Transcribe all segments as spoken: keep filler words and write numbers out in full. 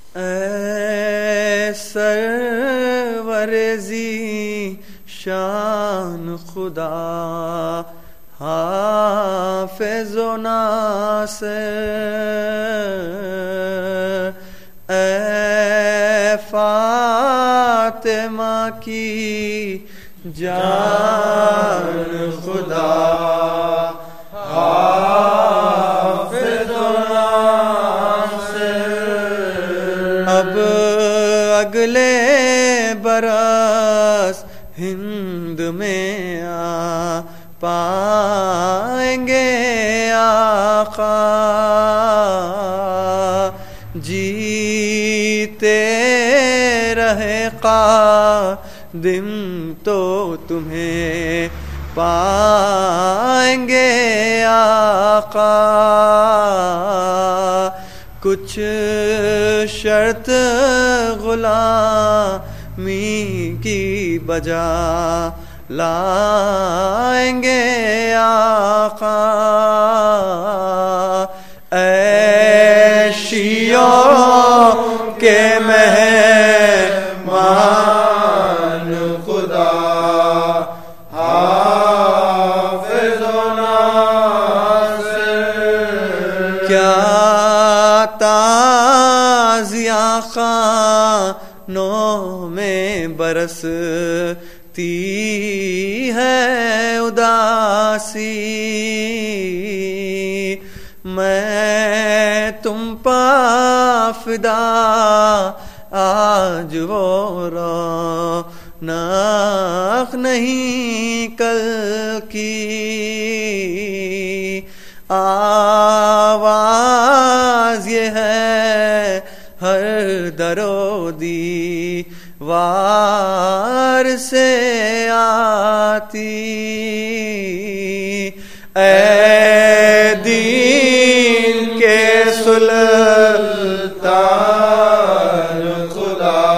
اے سرور ذی شان خدا حافظ و ناصر، اے فاطمہ کی جان خدا حافظ و ناصر، اب اگلے برس ہند میں آ پائیں گے آقا، جیتے رہے قادم تو تمہیں پائیں گے آقا، کچھ شرط غلامی کی بجا لائیں گے آقا، اے شیعوں کے مہمان خدا حافظ و ناصر، کیا تازیاں خانوں میں برستی ہے اداسی، میں تم پا فدا آج وہ رونق نہیں کل کی، آواز یہ ہے ہر درو دیوار سے آتی، اے دین کے سلطان خدا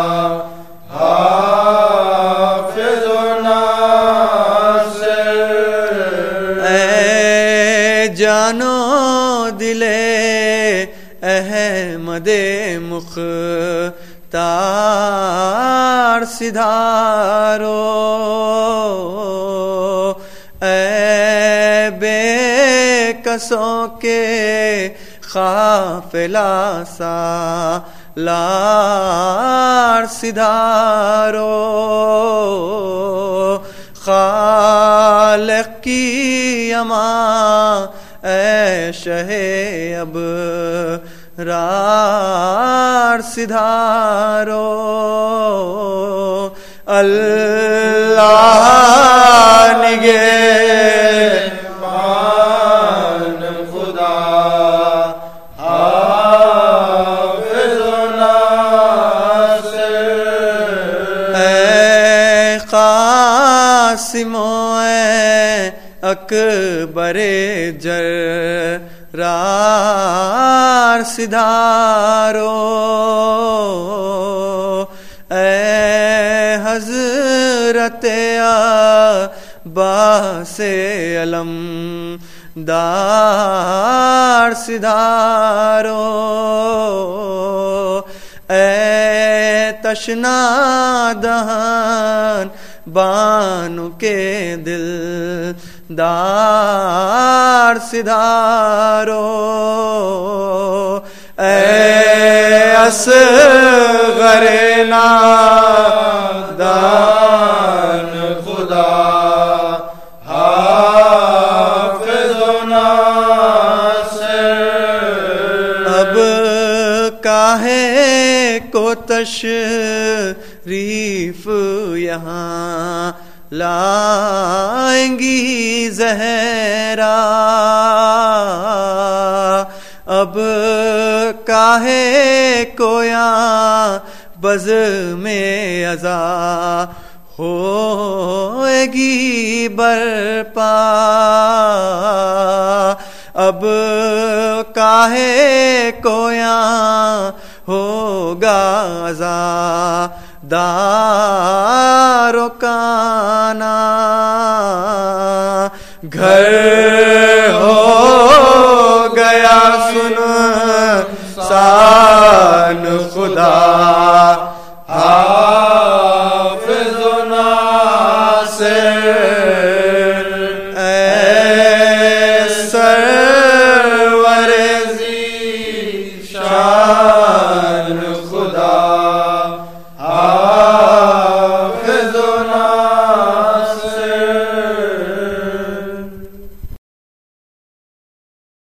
حافظ و ناصر، اے جانو دلے احمد مختار سدھارو، اے بے کسوں کے قافلہ سالار سدھارو، خالق کی امان اے شہ اب رار سدھارو، اللہ نگہبان خدا حافظ و ناصر، اے قاسم و اے اکبر جرار سدھارو، اے حضرت عباس علم دار سدھارو، اے تشنا دہن بانو کے دل دار سدھارو، اے اصغر نادان خدا حافظ و ناصر، اب کاہے کو تشریف یہاں لائیں گی زہرا، اب کاہے کو یہاں بز میں ازا ہوئے گی برپا، اب کاہے کو یہاں ہوگا ازا دارو کانا، گھر ہو گیا سن سار خدا